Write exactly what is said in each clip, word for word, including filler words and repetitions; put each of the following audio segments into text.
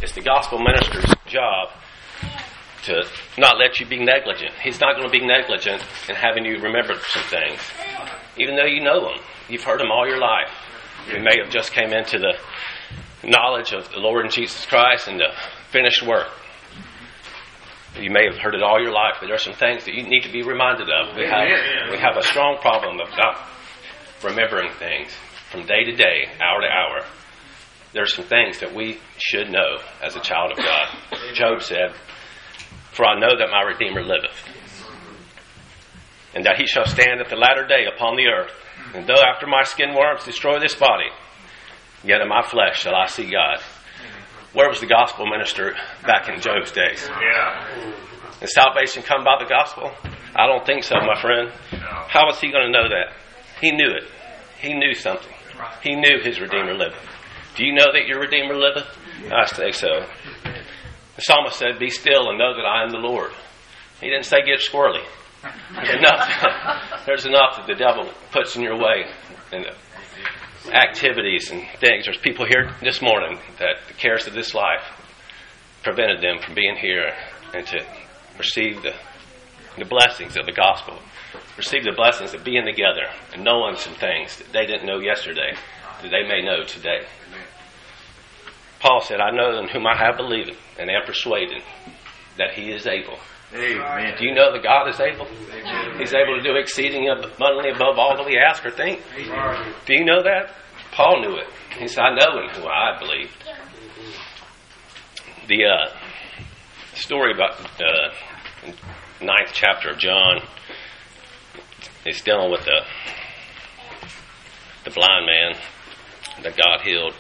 It's the gospel minister's job to not let you be negligent. He's not going to be negligent in having you remember some things. Even though you know them. You've heard them all your life. You may have just came into the knowledge of the Lord and Jesus Christ and the finished work. You may have heard it all your life, but there are some things that you need to be reminded of. We have, we have a strong problem of not remembering things from day to day, hour to hour. There are some things that we should know as a child of God. Job said, "For I know that my Redeemer liveth, and that he shall stand at the latter day upon the earth. And though after my skin worms destroy this body, yet in my flesh shall I see God." Where was the gospel minister back in Job's days? Yeah. Did salvation come by the gospel? I don't think so, my friend. How was he going to know that? He knew it. He knew something. He knew his Redeemer liveth. Do you know that your Redeemer liveth? I say so. The psalmist said, "Be still and know that I am the Lord." He didn't say get squirrely. There's enough, there's enough that the devil puts in your way, and activities and things. There's people here this morning that the cares of this life prevented them from being here and to receive the, the blessings of the gospel, receive the blessings of being together and knowing some things that they didn't know yesterday that they may know today. Paul said, "I know in whom I have believed and am persuaded that he is able." Amen. Do you know that God is able? Amen. He's able to do exceeding abundantly above all that we ask or think. Do you know that? Paul knew it. He said, "I know in whom I believed." The uh, story about the uh, ninth chapter of John is dealing with the the blind man that God healed.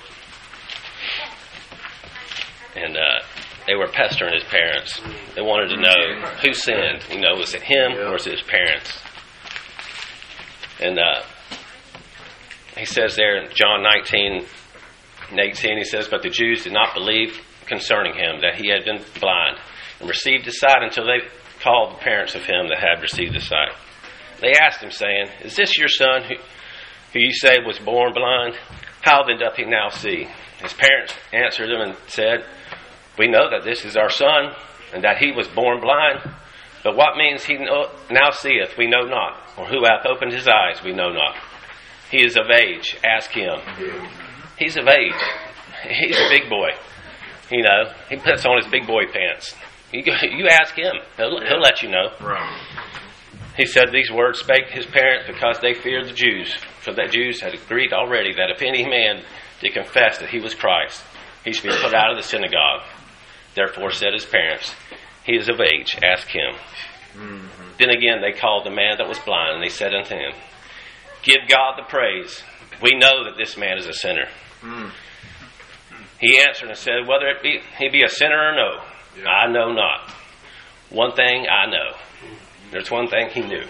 And uh, they were pestering his parents. They wanted to know who sinned. You know, was it him or was it his parents? And uh, he says there in John nineteen and eighteen, he says, "But the Jews did not believe concerning him that he had been blind and received his sight until they called the parents of him that had received his sight. They asked him, saying, 'Is this your son who, who you say was born blind? How then doth he now see?' His parents answered him and said, 'We know that this is our son, and that he was born blind. But what means he now seeth, we know not. Or who hath opened his eyes, we know not. He is of age, ask him.'" He's of age. He's a big boy. You know, he puts on his big boy pants. You, go, you ask him. He'll, he'll let you know. He said these words spake his parents because they feared the Jews. For the Jews had agreed already that if any man did confess that he was Christ, he should be put out of the synagogue. Therefore said his parents, "He is of age, ask him." Mm-hmm. Then again they called the man that was blind, and they said unto him, "Give God the praise. We know that this man is a sinner." Mm. He answered and said, "Whether it be he be a sinner or no, yeah. I know not. One thing I know." There's one thing he knew.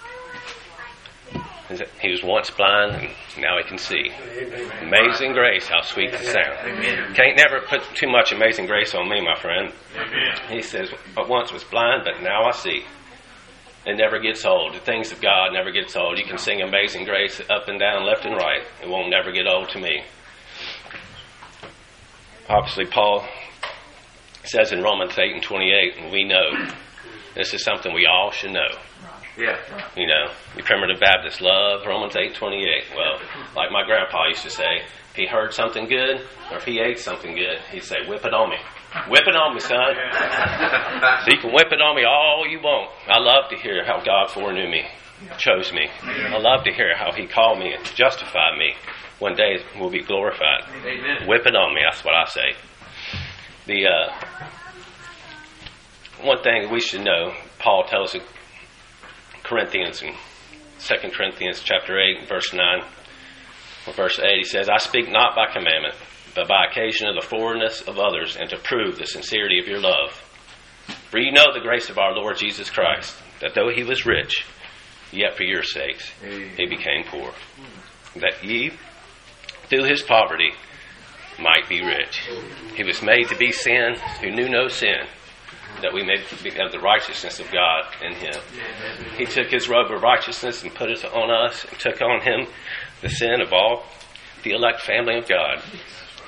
He was once blind, and now he can see. Amen. Amazing grace, how sweet the sound. Amen. Can't never put too much amazing grace on me, my friend. Amen. He says, "But once was blind, but now I see." It never gets old. The things of God never gets old. You can sing Amazing Grace up and down, left and right. It won't never get old to me. Obviously, Paul says in Romans eight and twenty-eight, and we know this is something we all should know. Yeah. You know, you primitive Baptists love Romans eight twenty-eight. Well, like my grandpa used to say, if he heard something good or if he ate something good, he'd say, "Whip it on me. Whip it on me, son." So you can whip it on me all you want. I love to hear how God foreknew me, chose me. I love to hear how he called me and justified me. One day we'll be glorified. Amen. Whip it on me, that's what I say. The uh, one thing we should know, Paul tells us Corinthians in Second Corinthians chapter eight, verse nine, or verse eight, he says, "I speak not by commandment, but by occasion of the forwardness of others, and to prove the sincerity of your love. For you know the grace of our Lord Jesus Christ, that though he was rich, yet for your sakes he became poor, that ye, through his poverty, might be rich. He was made to be sin who knew no sin, that we may have the righteousness of God in him." He took his robe of righteousness and put it on us, and took on him the sin of all the elect family of God.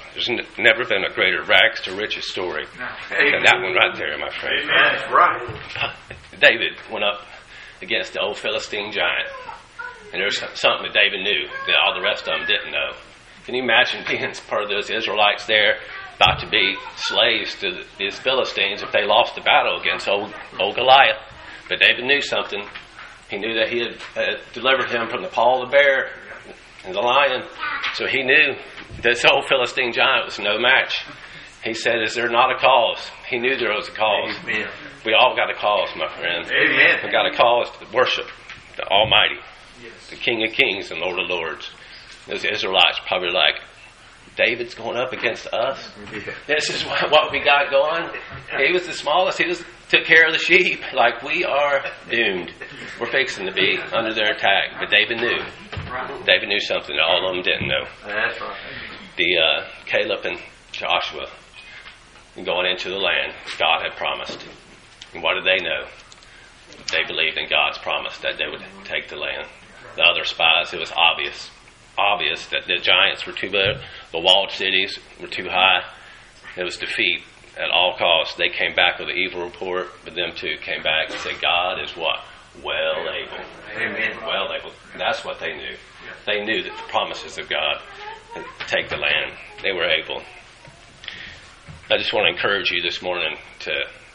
There's n- never been a greater rags to riches story than that one right there, my friend. Amen. That's right. David went up against the old Philistine giant. And there's something that David knew that all the rest of them didn't know. Can you imagine being part of those Israelites there, about to be slaves to these Philistines if they lost the battle against old, old Goliath? But David knew something. He knew that he had uh, delivered him from the paw of the bear and the lion. So he knew this old Philistine giant was no match. He said, is there not a cause? He knew there was a cause. Amen. We all got a cause, my friend. Amen. We got a cause to worship the Almighty, the King of Kings and Lord of Lords. Those Israelites probably like, David's going up against us. Yeah. This is what, what we got going. He was the smallest. He just took care of the sheep. Like, we are doomed. We're fixing to be under their attack. But David knew. David knew something that all of them didn't know. That's right. The uh, Caleb and Joshua going into the land God had promised. And what did they know? They believed in God's promise that they would take the land. The other spies, it was obvious. Obvious that the giants were too big, the walled cities were too high. It was defeat at all costs. They came back with an evil report, but them too came back and said, God is what? Well able. Amen. Well able. That's what they knew. They knew that the promises of God would take the land. They were able. I just want to encourage you this morning to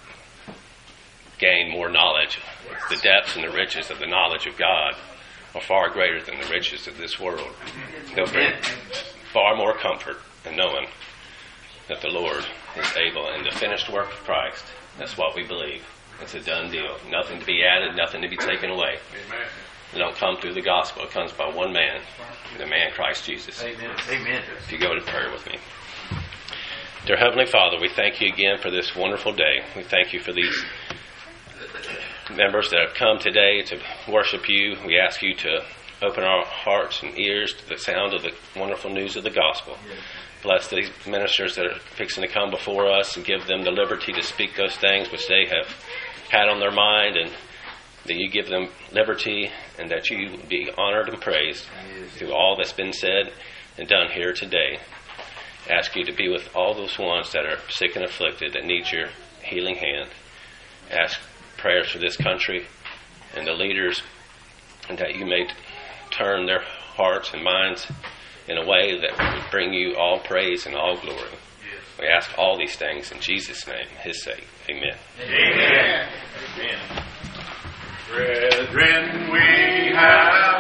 gain more knowledge. The depths and the riches of the knowledge of God are far greater than the riches of this world. They'll bring far more comfort in knowing that the Lord is able, and the finished work of Christ, that's what we believe. It's a done deal. Nothing to be added, nothing to be taken away. It don't come through the gospel. It comes by one man, the man Christ Jesus. Amen. Amen. If you go to prayer with me. Dear Heavenly Father, we thank you again for this wonderful day. We thank you for these members that have come today to worship you. We ask you to open our hearts and ears to the sound of the wonderful news of the gospel. Bless these ministers that are fixing to come before us and give them the liberty to speak those things which they have had on their mind, and that you give them liberty and that you be honored and praised through all that's been said and done here today. Ask you to be with all those ones that are sick and afflicted that need your healing hand. Ask prayers for this country and the leaders, and that you may turn their hearts and minds in a way that would bring you all praise and all glory. We ask all these things in Jesus' name, his sake. Amen. Amen. Amen. Brethren, we have